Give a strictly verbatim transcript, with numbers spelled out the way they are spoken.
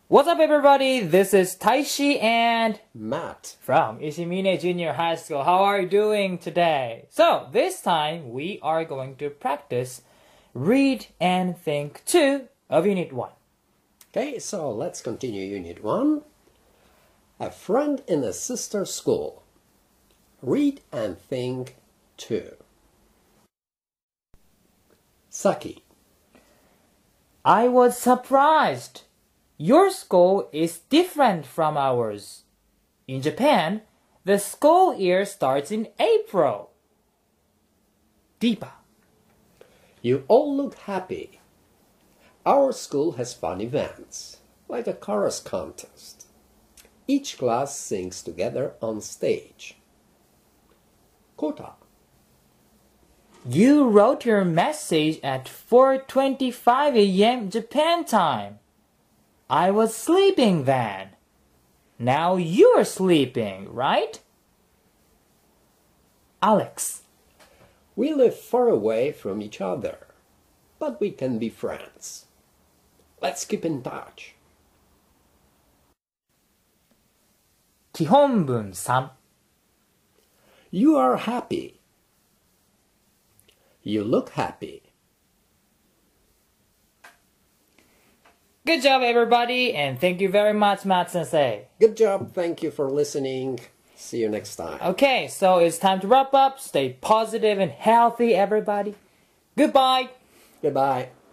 What's up, everybody? This is Taishi and Matt from Ishimine Junior High School. How are you doing today? So, this time we are going to practice Read and Think two of Unit one. Okay, so let's continue Unit one. A friend in a sister school. Read and Think two. Saki. I was surprised. Your school is different from ours. In Japan, the school year starts in April. Deepa. You all look happy. Our school has fun events, like a chorus contest. Each class sings together on stage. Kota. You wrote your message at four twenty-five a m Japan time. I was sleeping then. Now you're sleeping, right? Alex. We live far away from each other, but we can be friends. Let's keep in touch. 基本文さん You are happy. You look happy. Good job, everybody, and thank you very much, Matt Sensei. Good job. Thank you for listening. See you next time. Okay, so it's time to wrap up. Stay positive and healthy, everybody. Goodbye. Goodbye.